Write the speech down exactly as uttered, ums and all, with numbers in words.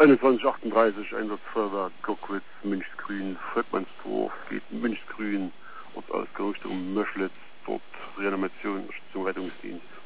einundzwanzig achtunddreißig, Einsatzfeuerwehr Glockwitz, Münchsgrün, Volkmannsdorf, geht Münchsgrün, Ortsausgang Richtung Möschlitz, dort Reanimation, Unterstützung, Rettungsdienst.